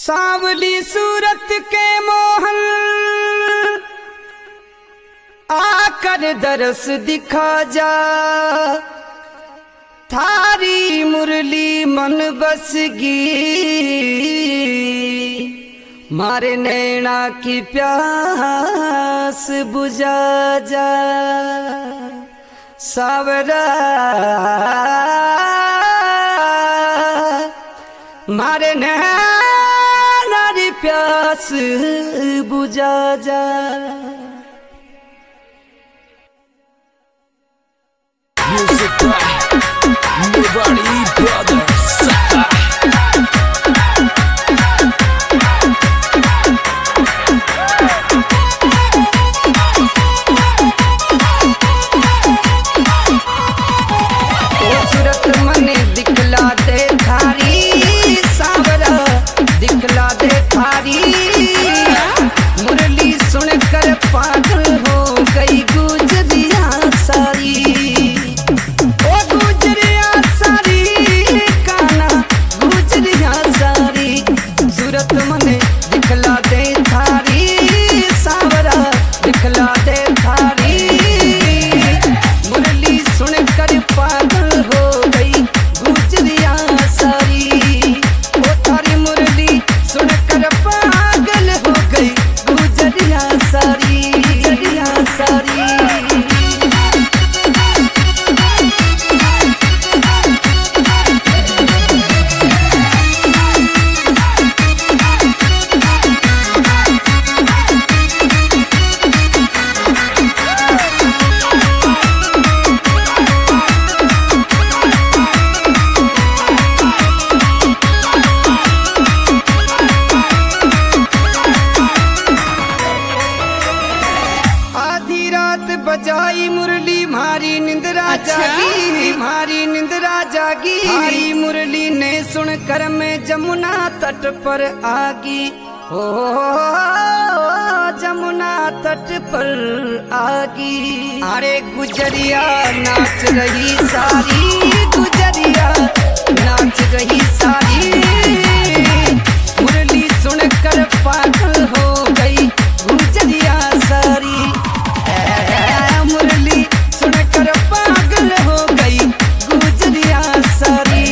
सांवली सूरत के मोहन आकर दरस दिखा जा, थारी मुरली मन बसगी, मारे नैना की प्यास बुझा जा। सावरा मारे नैना की प्यास बुझा जा। Music by Nobody Brothers. सूरत मने दिखला दे थारी, सावरा दिखला दे थारी, मुरली सुन कर पागल हो गई गुजरिया सारी। ओ गुजरिया सारी काना गुजरिया सारी, सूरत मने दिखला दे थारी, सावरा दिखला दे थारी, मुरली सुन कर पागल हो गई गुजरिया सारी। ओ थारी मुरली सुन कर पागल हो गई गुजरिया सारी, गुजरिया सारी। आधी रात बजाई मुरली मारी निंदरा जागी, मारी निंदरा जागी, मारी मुरली ने सुन कर मैं जमुना तट पर आगी। ओ जमुना तट पर आगी, अरे गुजरिया नाच रही सारी, गुजरिया नाच रही सारी, मुरली सुन कर पागल हो गई गुजरिया सारी। मुरली सुन कर पागल हो गई गुजरिया सारी,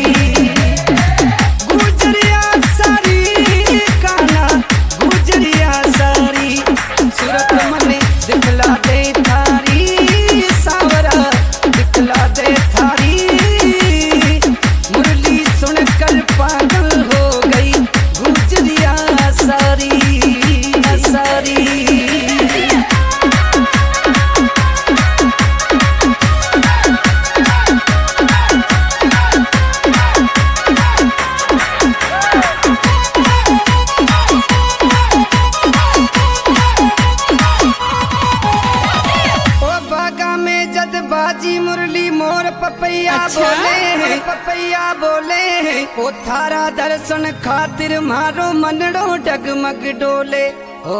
गुजरिया सारी काना गुजरिया सारी। सूरत मने दिखला दे थारी, सावरा दिखला दे थारी, मुरली सुन कर पागल हो गई गुजरिया सारी, सारी। बाजी मुरली मोर पपैया बोले, पपैया बोले, ओ थारा दर्शन खातिर मारो मनड़ो डगमग डोले। ओ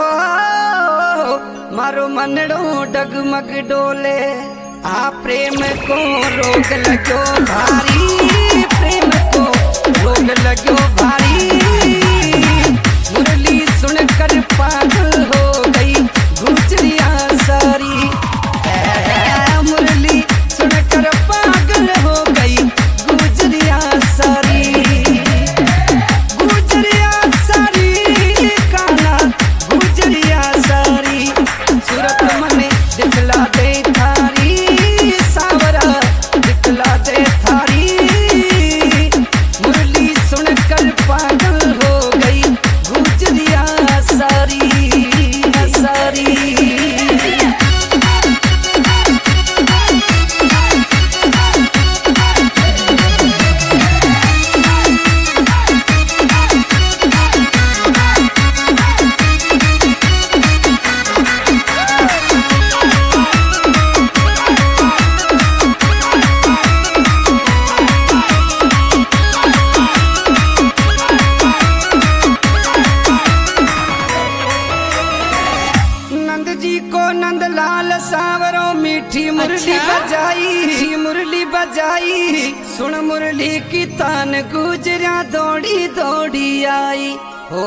मारो मनड़ो डगमग डोले। आ प्रेम को रोग लगो भारी, प्रेम को रोग लगो भारी, मुरली सुन कर पागल हो गई गुजरिया सारी। मुरली सुन कर पागल हो गई गुजरिया सारी, गुजरिया सारी काना गुजरिया सारी। सूरत मने दिखला दे थारी, सावरा दिखला दे थारी, मुरली सुन कर पागल हो गई गुजरिया सारी, सारी। नंद जी को नंदलाल सावरो मीठी मुरली बजाई, मुरली बजाई, सुन मुरली की तान गुजरिया दौड़ी दौड़ी आई। हो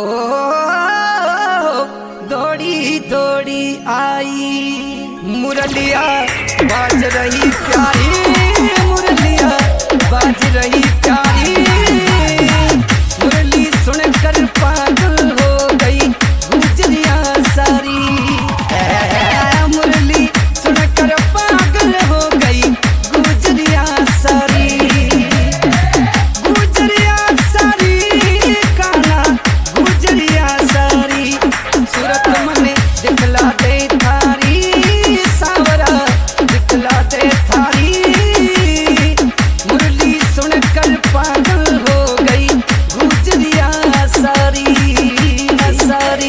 दौड़ी दौड़ी आई मुरलिया बाज रही प्यारी मुरलिया बाज रही प्यारी मुरली सुनकर पागल हो गई गुजरिया सारी मुरली सुनकर पागल हो गई गुजरिया सारी गुजरिया सारी काना गुजरिया सारी सूरत मने दिखला दे थारी सावरा दिखला दे थारी मुरली सुनकर पागल हो गई गुजरिया सारी सारी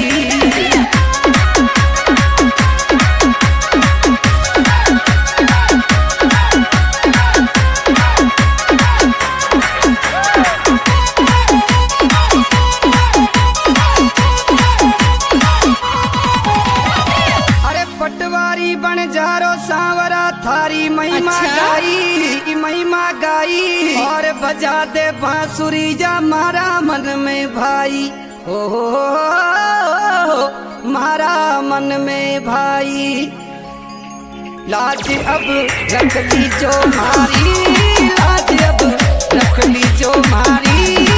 पटवारी बन जारो सांवरा थारी महिमा गाई महिमा गाई और बजा दे बांसुरी जा मारा मन में भाई हो मारा मन में भाई लाज अब रख ली जो मारी लाज अब रख ली जो मारी